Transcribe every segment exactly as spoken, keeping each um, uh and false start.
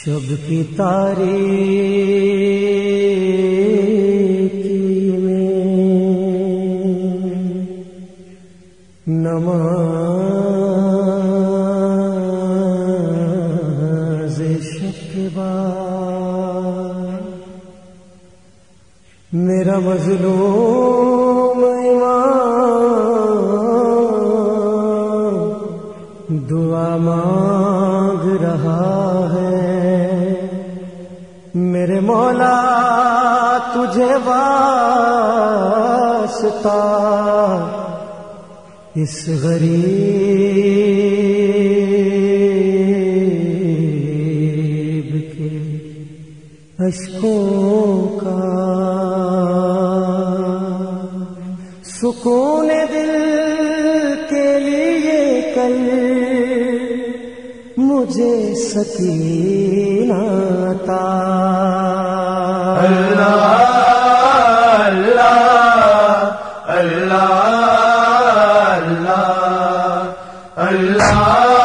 شب کی تاریکی میں نماز شب کے بعد میرا مظلوم ایمان دعا مانگ رہا ہے، میرے مولا تجھے واسطہ اس غریب کے اشکوں کا سکون دل کے لیے کل مجھے سکینہ عطا۔ اللہ اللہ اللہ اللہ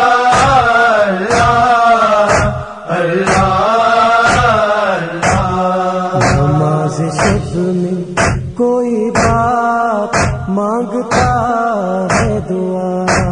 اللہ۔ نماز شب میں کوئی باپ مانگتا ہے دعا،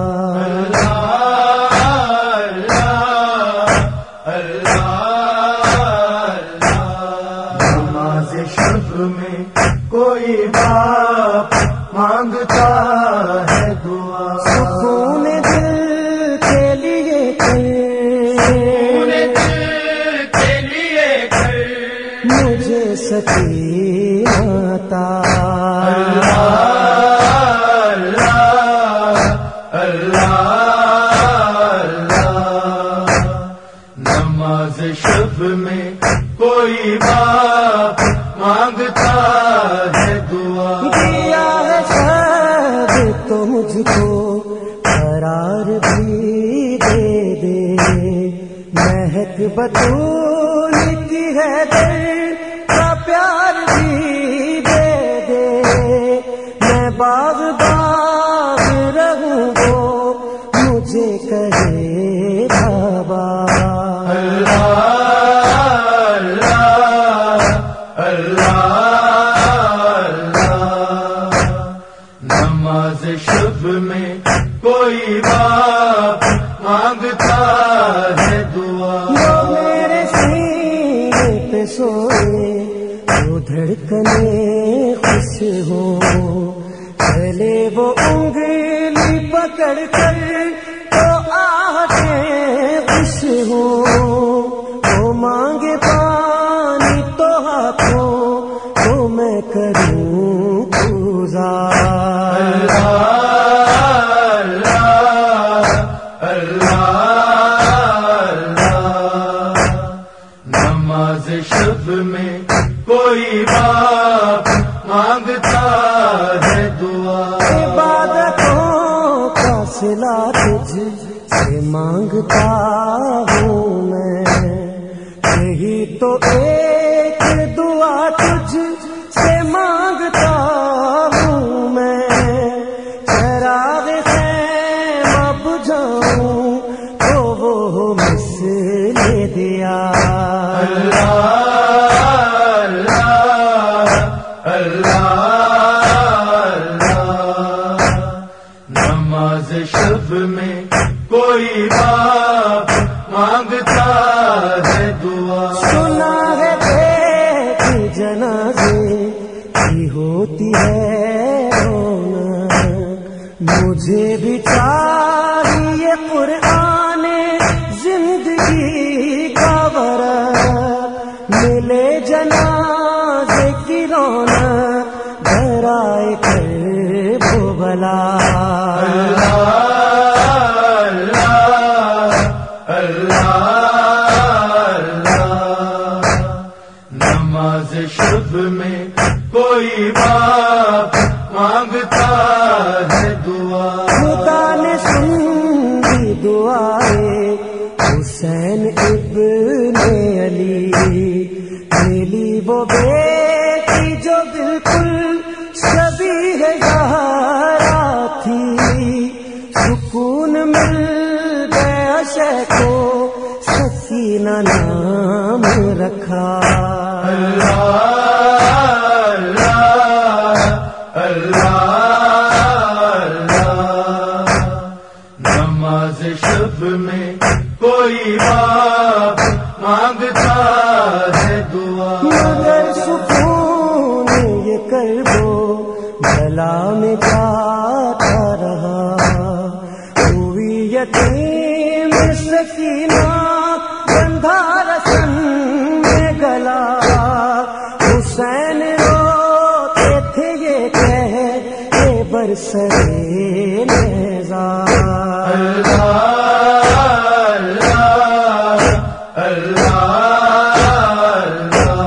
میں کوئی باپ مانگتا ہے دعا، سکون دل کے لیے سکون دل کے لیے مجھے سکینہ عطا۔ اللہ اللہ اللہ۔ نماز شب میں کوئی باپ مانگتا ہے دعا، دیا ہے شاید تو مجھ کو قرار بھی دے دے، مہک بطول کی ہے دل کا پیار بھی دے دے، میں باغ باغ رہوں وہ مجھے کہے بابا۔ نماز شب میں کوئی باپ مانگتا ہے دعا، جو میرے سینے پہ سوئے وہ دھڑکنے خوش ہو، چلے وہ انگلی پکڑ کر تو آہٹیں خوش ہو، وہ مانگے پانی تو ہاتھوں تو میں کروں گزار۔ نماز شب میں کوئی باپ مانگتا ہے دعا، عبادتوں کا صلہ تجھ سے مانگتا ہوں میں، یہی تو ایک دعا تجھ سے مانگتا ہوں میں، چراغ خیمہ بجھاؤں تو وہ مثل دیا۔ اللہ اللہ اللہ۔ نماز شب میں کوئی باپ مانگتا ہے دعا، سنا ہے بیٹی جنازے کی ہوتی ہے رونا، مجھے بھی چاہیے قرآن زندگی کا ورق، ملے جنازے کی رونا ڈرائے کر وہ بلا۔ نماز شب میں کوئی باپ مانگتا ہے دعا، خدا نے سن دی دعائیں حسین ابن نام رکھا. اللہ اللہ اللہ اللہ. نماز شب میں کوئی باپ مانگتا ہے دعا، مگر سکون یہ کربو بلا میں جاتا رہا. ہوئی یتیم سکینہ بندھا رسن میں گلا. حسین روتے تھے یہ کہہ کہ برسرے نیزا. اللہ اللہ اللہ.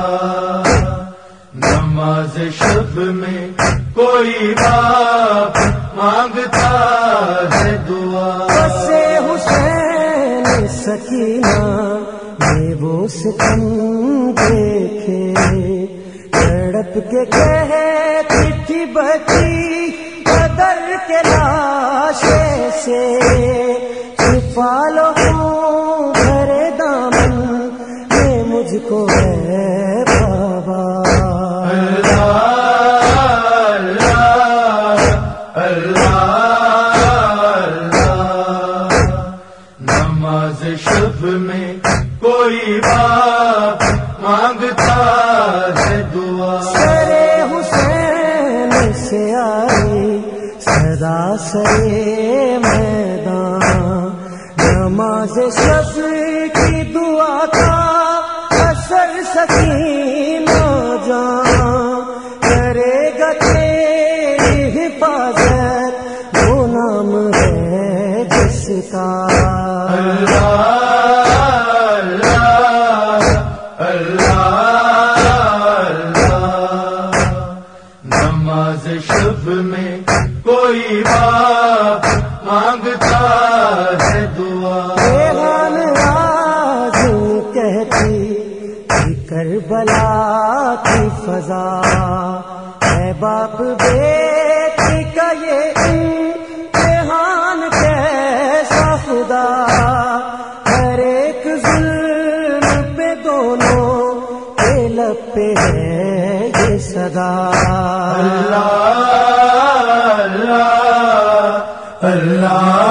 نماز شب میں کوئی باپ مانگتا ہے دعا، بسے حسین سکینہ میں وہ ستم دیکھے. تڑپ کے کہتی تھی بچی بدر کے لاشے سے، چھپا لو بھرے دامن میں مجھ کو ہے بابا. اللہ اللہ اللہ اللہ. نماز شب میں کوئی باپ مانگتا ہے دعا، سرے حسین سے آئی صدا سرے میدان. نماز شب کی دعا کا اثر سکینہ جان. کرے گا تیری حفاظت وہ نام ہے جس کا. اللہ اللہ اللہ اللہ. نماز شب میں کوئی باپ مانگتا ہے دعا، ریحان راز کہتی کہ کربلا کی فضا ہے باپ بیٹی کا یہ امتحان کیسا خدا. ہر ایک ظلم پہ دونوں کے لب پہ ہے یہ صدا. اللہ اللہ اللہ